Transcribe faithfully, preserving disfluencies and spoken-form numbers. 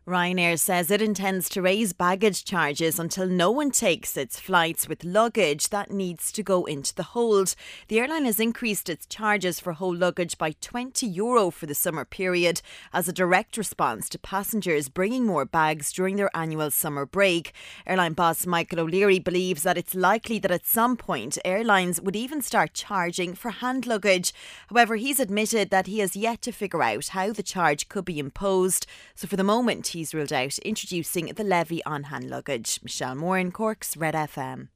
Ryanair says it intends to raise baggage charges until no one takes its flights with luggage that needs to go into the hold. The airline has increased its charges for whole luggage by twenty euro for the summer period as a direct response to passengers bringing more bags during their annual summer break. Airline boss Michael O'Leary believes that it's likely that at some point airlines would even start charging for hand luggage. However, he's admitted that he has yet to figure out how the charge could be imposed. So for the moment, he's ruled out introducing the levy on hand luggage. Michelle Moore in Cork's Red F M.